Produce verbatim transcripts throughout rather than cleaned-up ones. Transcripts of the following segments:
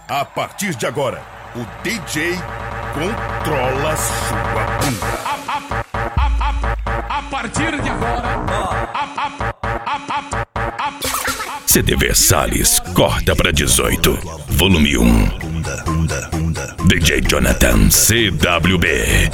A partir de agora, o D J controla sua bunda. A, a, a, a, a partir de agora, a, a, a, a, a, C D Versalhes corta pra dezoito, volume um. D J Jonathan C W B.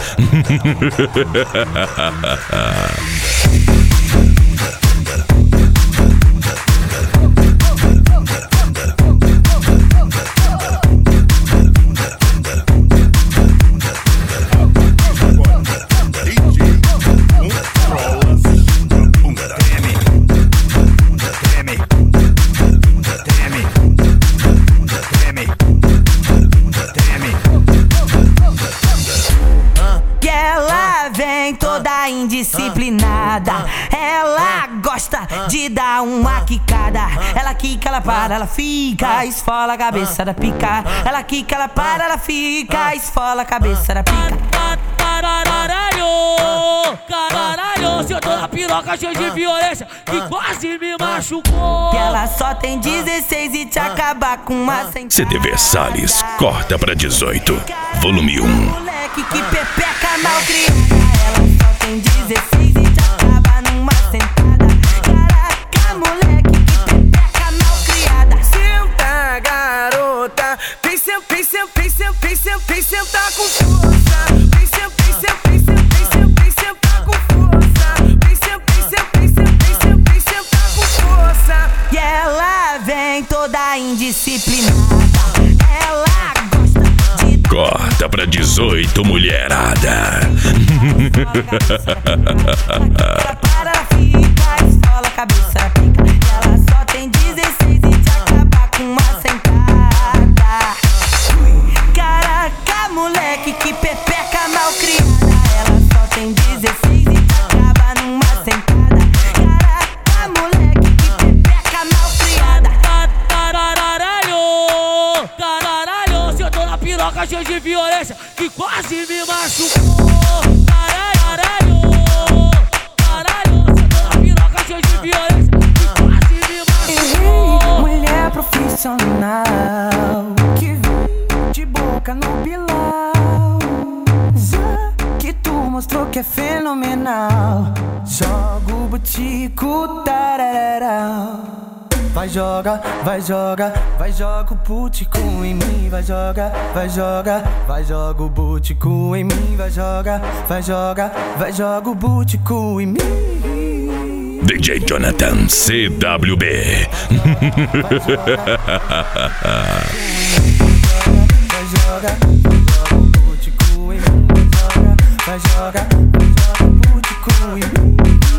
Toda indisciplinada, ela gosta de dar uma quicada. Ela quica, ela para, ela fica, esfola a cabeça da pica. Ela quica, ela para, ela fica, esfola a cabeça da pica. Caralho, caralho, se eu tô na piroca cheio de violência que quase me machucou. E ela só tem dezesseis e te acabar com uma sentada. C D Versalhes corta pra dezoito, volume um. Moleque que pepeca mal criada. Ela só tem dezesseis e te acaba numa sentada. Caraca, moleque que pepeca mal criada. Senta, garota, vem sentar, vem sentar, vem sentar, vem sentar, vem sentar com força. Vem sentar, vem sentar, vem sentar, vem sentar, vem sentar com força. Vem sentar, vem sentar, vem sentar, vem sentar, vem sentar com força. E ela vem toda indisciplinada. Ela gosta de dar. Corta pra dezoito, mulherada. Ela para, ela fica, esfola a cabeça da pica. E ela só tem dezesseis e te acabar com uma sentada. Caraca, moleque que pepeca mal criada. Ela só tem dezesseis e te acaba numa sentada. Caraca, moleque que pepeca mal criada. Caralho, caralho, se eu tô na piroca cheio de violência que quase me machucou. Caralho, caralho, se eu tô na piroca cheio de violência que quase me machucou. Mulher profissional que vive de boca no pilau. Já que tu mostrou que é fenomenal, joga o butico, tarararau. Vai joga, vai joga, vai joga o butico em mim. Vai joga, vai joga, vai joga o butico em mim. Vai joga, vai joga, vai joga o butico em mim. D J Jonathan C W B. Vai joga, joga o butico em mim. Vai joga, vai joga, joga o butico em mim.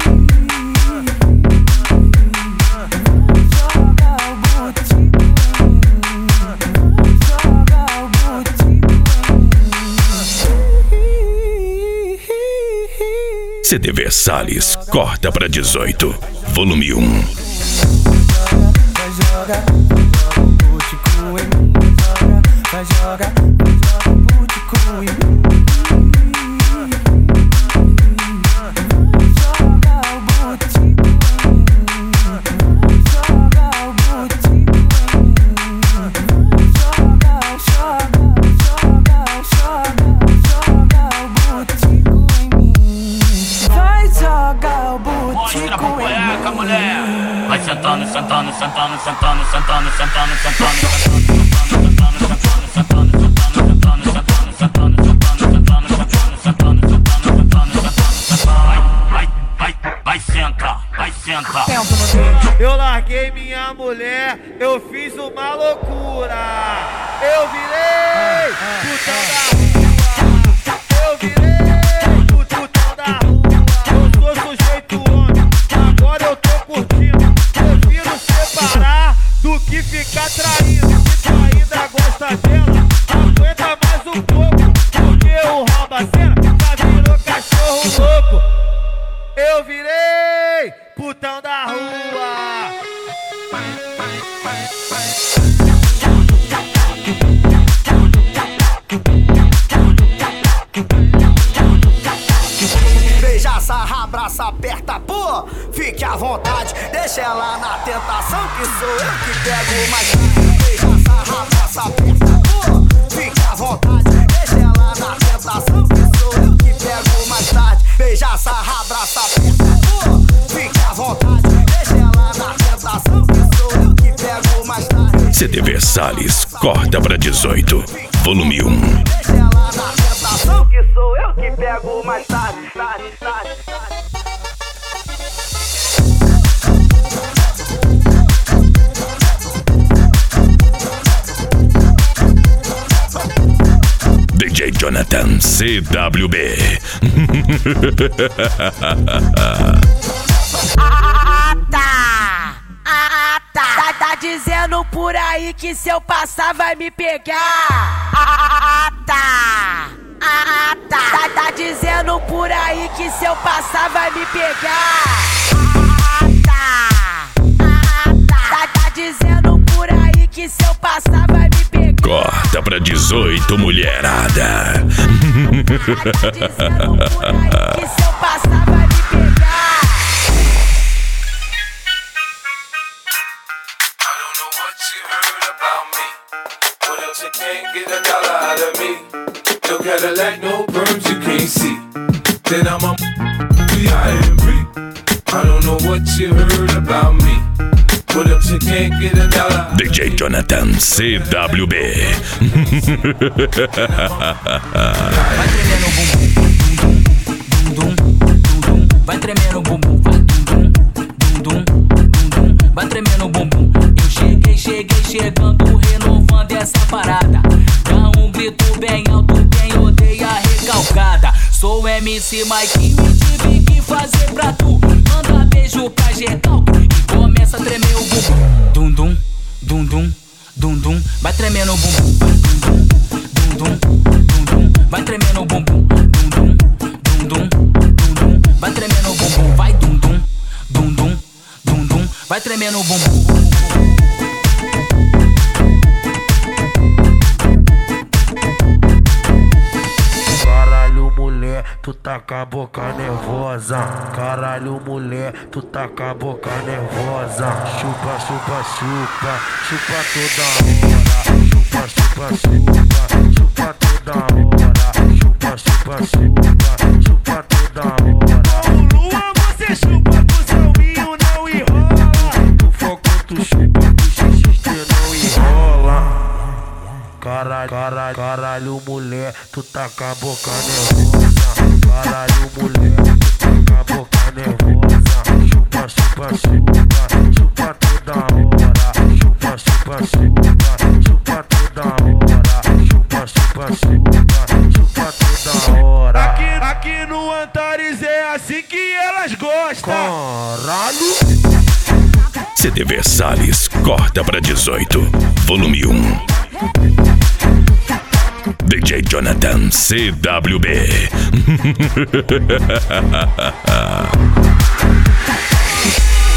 C D Versalhes corta pra dezoito, volume um. Vai joga, joga o butico em mim. Vai joga, joga o butico em mim. Joga o butico em mim. Joga o butico em mim. Joga, joga, joga, joga, joga o butico em mim. Vai jogar o butico Mostra pra cueca, mulher. Vai sentando, sentando, sentando, sentando, sentando, sentando, sentando, eu larguei minha mulher, eu fiz uma loucura. Eu virei putão da rua. Eu virei putão da rua. Eu sou sujeito homem, agora eu tô curtindo. Prefiro separar do que ficar traindo. Se tu ainda gosta dela, aguenta mais um pouco, porque o rouba a cena já virou cachorro louco. Eu virei putão da rua. Beija, sarra, abraça, aperta, pô, fique à vontade. Deixa ela na tentação, que sou eu que pego mais. Beija, sarra, abraça, aperta. C D Versalhes corta pra dezoito, volume um. Deixa ela na tentação que sou eu que pego mais tarde, tarde, tarde, tarde. D J Jonathan C W B. Ah, tá. Ah, tá. Tá, tá dizendo por aí que se eu passar vai me pegar. Ah, tá. Ah, tá. Tá, tá dizendo por aí que se eu passar vai me pegar. Ah, tá. Ah, tá. Tá, tá dizendo por aí que se eu passar vai me pegar. Corta pra dezoito, mulherada. Tá dizendo por aí que se eu passar vai me pegar. I don't know what you heard about me. What else you can't get a dollar out of me? No Cadillac, no perms you can't see. Then I'm a B I M B. I don't know what you heard about me. What else you can't get a dollar. D J Jonathan C W B. Vai tremendo o bumbum, vai dum dum, dum dum, dum dum, vai tremendo o bumbum. Eu cheguei, cheguei, chegando, renovando essa parada. Dá um grito bem alto, quem odeia recalcada. Sou M C Mike e tive que fazer pra tu. Manda beijo pra geral e começa a tremer o bumbum. Dum dum, dum dum, dum dum, vai tremendo o bumbum. Dum dum, dum dum, vai tremendo o bumbum. Dum dum, dum dum, dum dum, vai tremendo o bumbum. Vai dum dum, dum dum, dum dum, vai tremendo o bumbum. Caralho, mulher, tu tá com a boca nervosa. Caralho, mulher, tu tá com a boca nervosa. Chupa, chupa, chupa, chupa toda hora. Chupa, chupa, chupa, chupa toda hora. Chupa, chupa, chupa, chupa toda hora. O Lua você chupa, pro seu minho não enrola. Tu foco, tu chupa, pro xixi não enrola. Caralho, caralho, caralho, mulher, tu tá com a boca nervosa. Caralho, mulher, tu tá com a boca nervosa. Chupa, chupa, chupa, chupa toda hora. Chupa, chupa, chupa, chupa toda hora. Chupa, chupa, chupa, chupa toda hora. Aqui, aqui no Antares é assim que elas gostam. Caralho. C D Versalhes corta pra dezoito, volume um. D J Jonathan C W B.